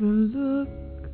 The look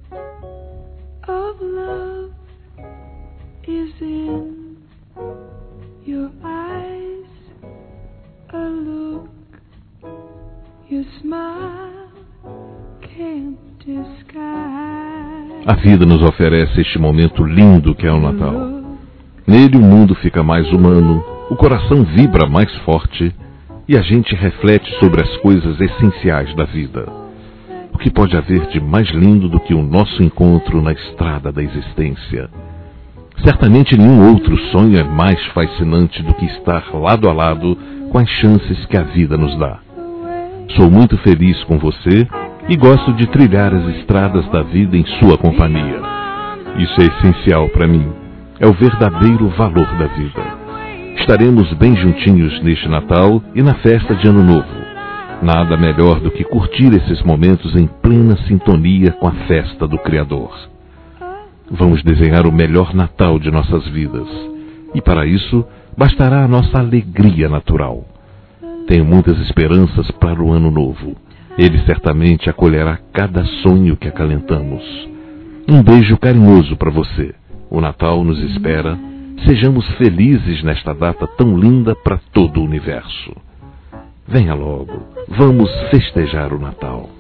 of love is in your eyes, a look your smile can't disguise. A vida nos oferece este momento lindo que é o Natal. Nele o mundo fica mais humano, o coração vibra mais forte e a gente reflete sobre as coisas essenciais da vida. O que pode haver de mais lindo do que o nosso encontro na estrada da existência? Certamente nenhum outro sonho é mais fascinante do que estar lado a lado com as chances que a vida nos dá. Sou muito feliz com você e gosto de trilhar as estradas da vida em sua companhia. Isso é essencial para mim. É o verdadeiro valor da vida. Estaremos bem juntinhos neste Natal e na festa de Ano Novo. Nada melhor do que curtir esses momentos em plena sintonia com a festa do Criador. Vamos desenhar o melhor Natal de nossas vidas. E para isso, bastará a nossa alegria natural. Tenho muitas esperanças para o Ano Novo. Ele certamente acolherá cada sonho que acalentamos. Um beijo carinhoso para você. O Natal nos espera. Sejamos felizes nesta data tão linda para todo o universo. Venha logo, vamos festejar o Natal.